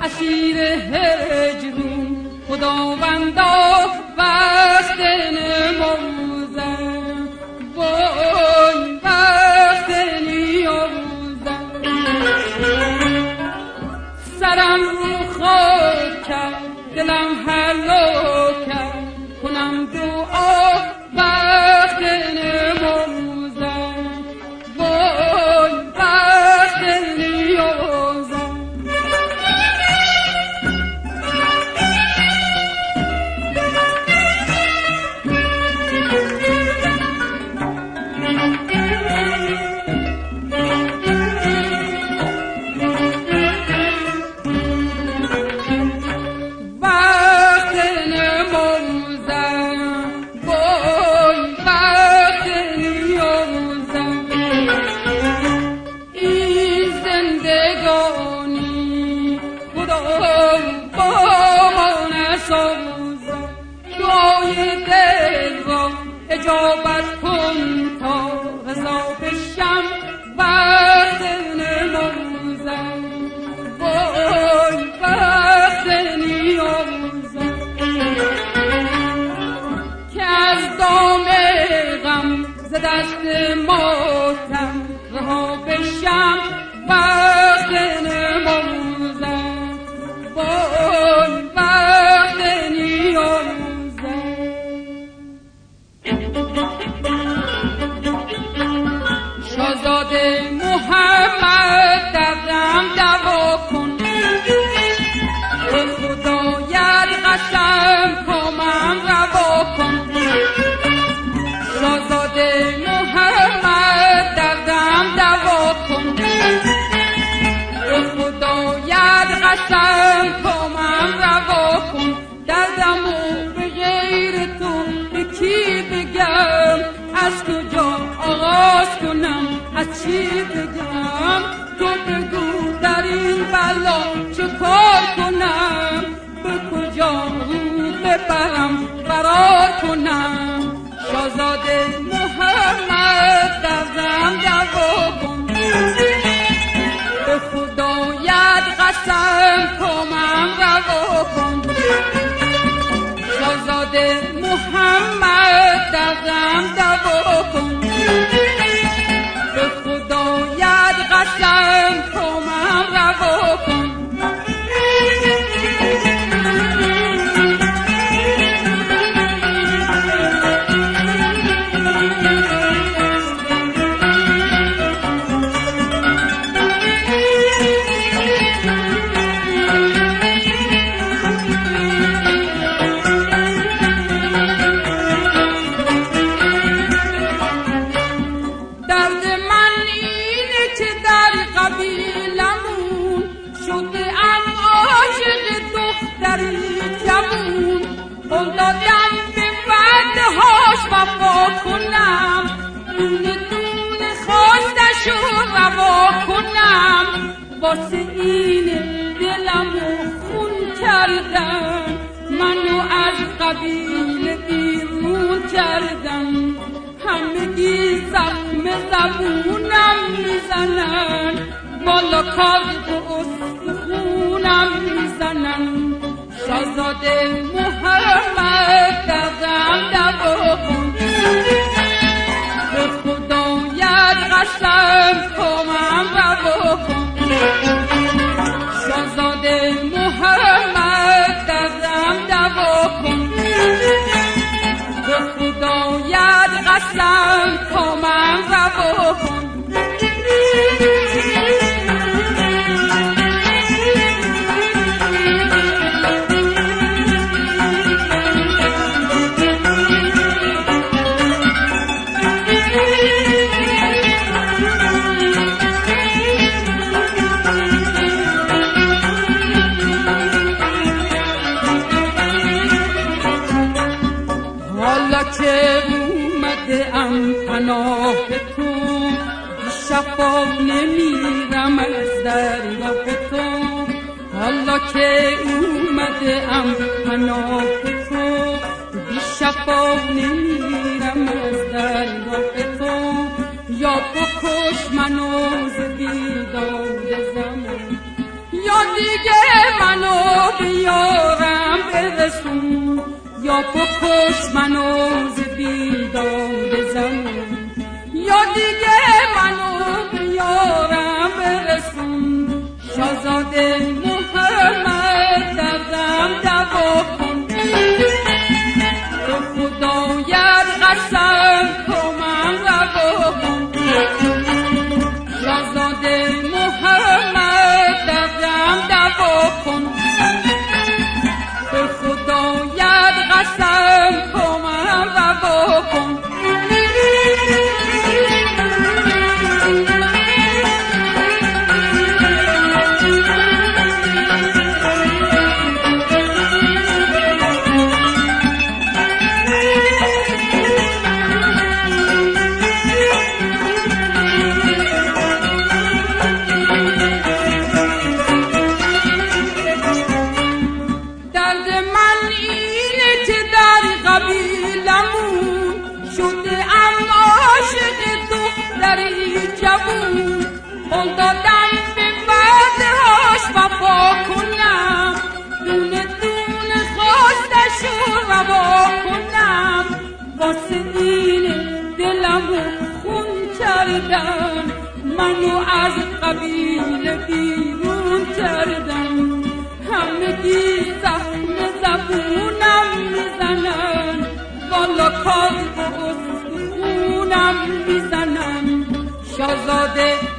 اسیر هجرون خداوندا وقت نموزم وای وقت نیاموزم سرم رو خاک کرد دلم هلاک کرد کنم دعا وقت نموزم وای وقت نیاموزم اجابت کن تا رضا بشم وقت نموزم وای وقت نیاموزم که از دام غم ز دست ماتم رها بشم وقت نموزم وای وقت نیاموزم شاهزاده محمد دردم دوا کن به خدایت قسم کامم روا کن شاهزاده محمد دردم دوا کن به خدایت قسم کامم روا کن دردمو به غیر تو به کی بگم از کجا آغاز کنم از چی بگم تو بگو در این بلا چه کار کنم به کجا رو ببرم فرار کنم شاهزاده محمد دردم دوا کن به خدایت قسم کامم روا کن شاهزاده محمد دردم دوا کن به خدایت قسم کامم روا کن وفا کنم دونه دونه خواستشو روا کنم واسه این دلمو خون کردم منو از قبیله بیرون کردم همگی زخم زبونم میزنن بالا کار و استخونم میزنن شاهزاده محمد دردم دوا کن به خدایت قسم کامم روا کن شاهزاده محمد دردم دوا کن به خدایت قسم کامم روا کن که اومده ام پناه تو شفا نمیرم از درگاه تو حالا که اومده ام پناه تو بی شفا نمیرم از درگاه تو یا بکش منو ز بیداد زمان یا دیگه منو به یارم برسون، یا بکش منو ز بیداد زمون. یا دیگه منو به یارم برسون، شاهزاده محمد دردم دوا کن. تو خدایت قسم تو من روا کن. شاهزاده محمد دردم دوا کن. تو خدایت قسم تو من روا کن. اون دادم به وعدهاش وفا کنم، دونه دونه خواستشو روا کنم. واسه این دلمو خون کردن، منو از قبیله بیرون کردن. همگی زخم زبونم میزنن، والا کار به استخونم میزنن. شاهزاده